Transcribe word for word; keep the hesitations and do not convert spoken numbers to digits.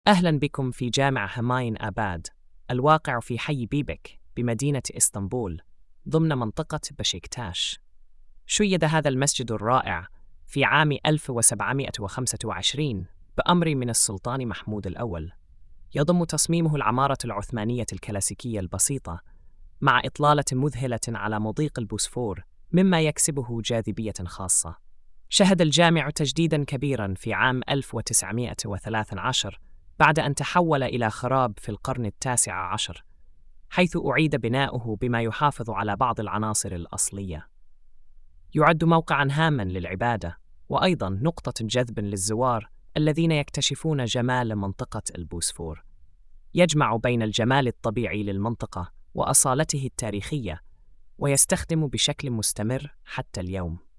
أهلا بكم في جامع هماين آباد الواقع في حي بيبك بمدينة إسطنبول ضمن منطقة بشيكتاش. شيد هذا المسجد الرائع في عام ألف وسبعمائة وخمسة وعشرين بأمر من السلطان محمود الأول. يضم تصميمه العمارة العثمانية الكلاسيكية البسيطة مع إطلالة مذهلة على مضيق البوسفور، مما يكسبه جاذبية خاصة. شهد الجامع تجديداً كبيراً في عام ألف وتسعمائة وثلاثة عشر بعد أن تحول إلى خراب في القرن التاسع عشر، حيث أعيد بناؤه بما يحافظ على بعض العناصر الأصلية. يعد موقعاً هاماً للعبادة وأيضاً نقطة جذب للزوار الذين يكتشفون جمال منطقة البوسفور. يجمع بين الجمال الطبيعي للمنطقة وأصالته التاريخية، ويستخدم بشكل مستمر حتى اليوم.